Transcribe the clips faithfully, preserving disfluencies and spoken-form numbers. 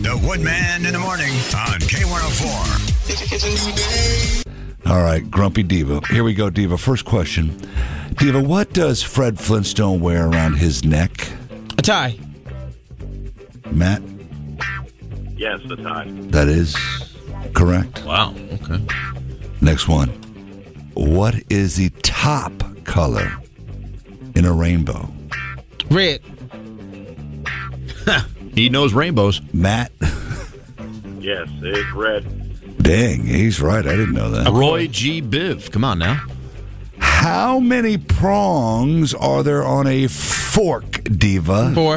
The Woodman in the morning on K one oh four. It's, it's a new day. All right, Grumpy Diva. Here we go, Diva. First question. Diva, what does Fred Flintstone wear around his neck? A tie. Matt? Yes, a tie. That is correct. Wow. Okay. Next one. What is the top color in a rainbow? Red. He knows rainbows. Matt? Yes, it's red. Dang, he's right. I didn't know that. Roy G. Biv. Come on now. How many prongs are there on a fork, Diva? Four.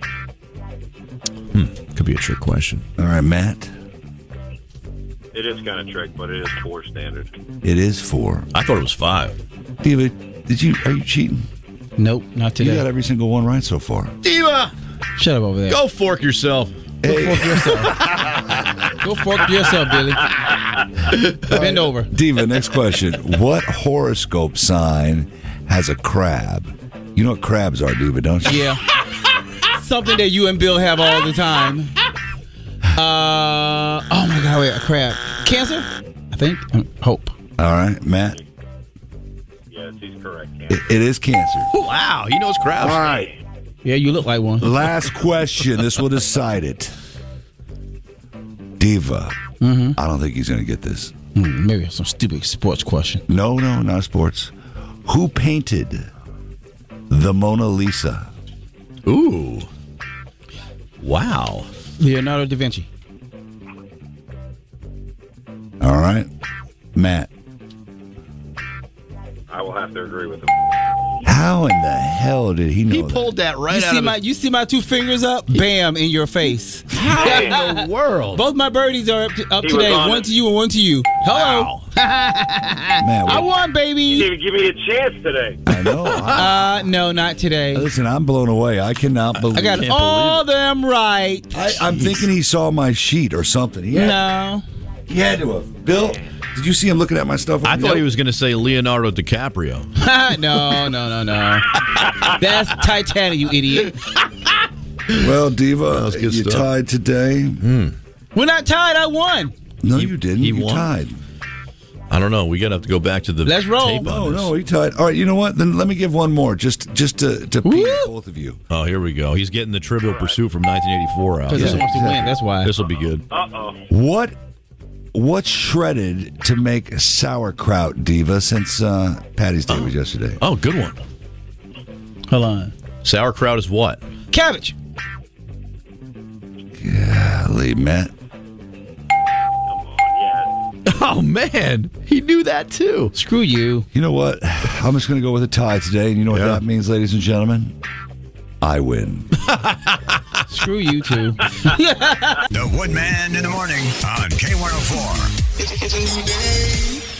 Hmm. Could be a trick question. All right, Matt? It is kind of trick, but it is four standard. It is four. I thought it was five. Diva, did you? Are you cheating? Nope, not today. You got every single one right so far. Diva! Shut up over there. Go fork yourself. Go Hey. fork yourself. Go fork yourself, Billy. Bend over. Diva, next question. What horoscope sign has a crab? You know what crabs are, Diva, don't you? Yeah. Something that you and Bill have all the time. Uh, oh, my God. Wait, a crab. Cancer? I think. Hope. All right, Matt? Yes, he's correct. It, it is Cancer. Wow, he knows crabs. All right. Yeah, you look like one. Last question. This will decide it. Diva. Mm-hmm. I don't think he's going to get this. Hmm, maybe some stupid sports question. No, no, not sports. Who painted the Mona Lisa? Ooh. Wow. Leonardo da Vinci. All right. Matt. I will have to agree with him. How in the hell did he know He that? pulled that right You out see of my his... you see my two fingers up? Bam, in your face. How in the world? Both my birdies are up, to, up He was today. on One it. to you and one to you. Hello. Wow. Man, I what- won, You baby. didn't even give me a chance today. I know. I, Uh, no, not today. listen, I'm blown away. I cannot believe I got can't all them right. I, I'm thinking he saw my sheet or something. He had, No. he had to have. Bill, did you see him looking at my stuff? I thought he was going to say Leonardo DiCaprio. no, no, no, no. That's Titanic, you idiot. Well, Diva, was good you stuff. tied today. We're not tied. I won. No, He- you didn't. he you won? tied. I don't know. We got to have to go back to the Let's roll. tape No, on this. no, he tied. All right, you know what? Then let me give one more, just just to to Woo! pique both of you. Oh, here we go. He's getting the Trivial Pursuit from nineteen eighty-four out. Because Yeah, this wants to win. That's why. This will be good. Uh-oh. What what's shredded to make sauerkraut, Diva? Since uh, Patty's Day was yesterday. Oh, good one. Hold on. Sauerkraut is what? Cabbage. Golly, Matt. Come on, yes. Oh, man. He knew that, too. Screw you. You know what? I'm just going to go with a tie today, and you know what Yeah. that means, ladies and gentlemen? I win. Screw you, too. The Woodman in the morning on K one oh four. It's, it's a new day.